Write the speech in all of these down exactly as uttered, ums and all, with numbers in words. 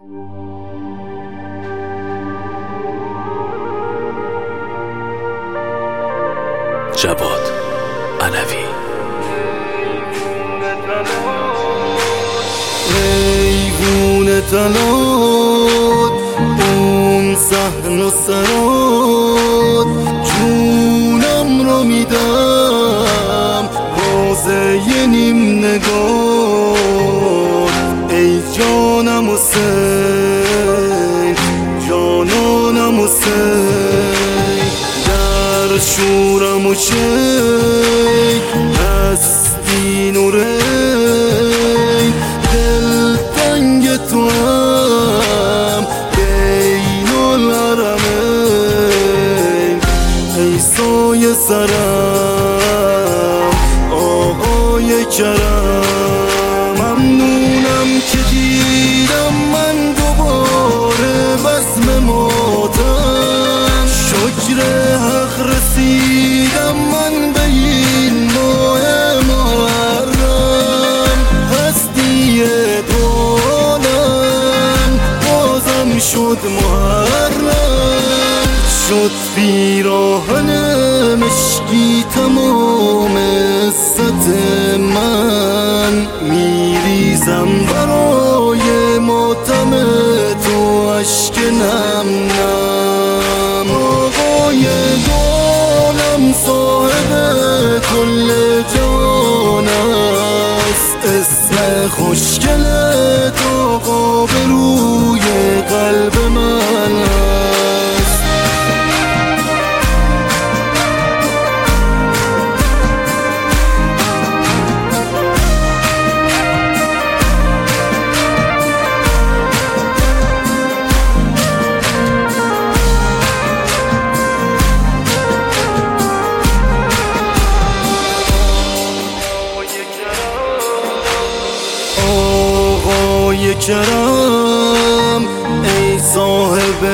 جواد علوی. ایوون تلات اون صحن و سرات جونم رو میدم بازه یه نیم نگاه. ای جانم حسین جانانم حسین در شورم و شی هستی نوره دل تنگ تو هم بین الحرمین. ای سایه سرم آقای کرم ممنونم که دیدم من دوباره بزم ماتم. شکر حق رسیدم من به این ماه محرم. هستی دولم بازم شد محرم. شد پیراهن مشکی تمام عزت من. میریزم برای ماتم تو اشک نم نم. آقای دولم صاحب کل جان است. اسم خوشگل تو آقا به روی قلب من است. آقای کرم ای صاحب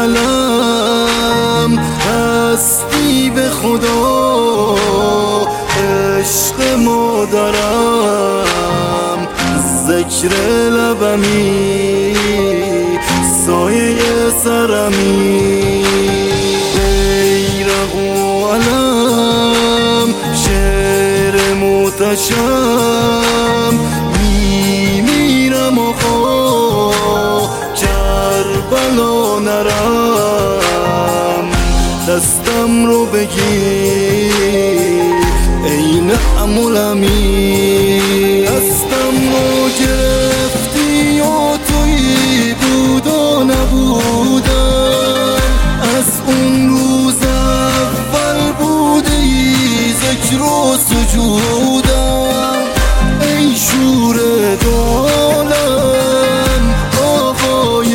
علم هستی به خدا عشق مادرم. ذکر لبمی سایه سرمی بیرق و علم شعر محتشم. میمیرم آقا کربلا نرم. دستم رو بگیر ای نعم الامین. دستم رو گرفتی و تویی بود و نبودم. از اون روز اول بودی ذکر و سجودم. ای شور دولم آقای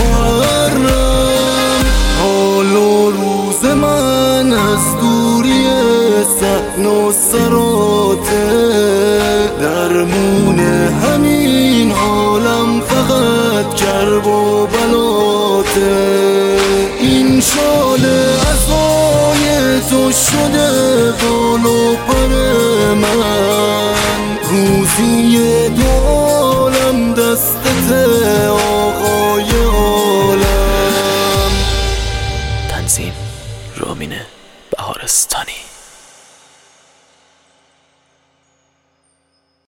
محرم. حال و روز من از دوری صحن و سراته. درمون همین حالم فقط کرب و بلاته. این شال عصای تو شده بال و پر من. روزی دولم دستته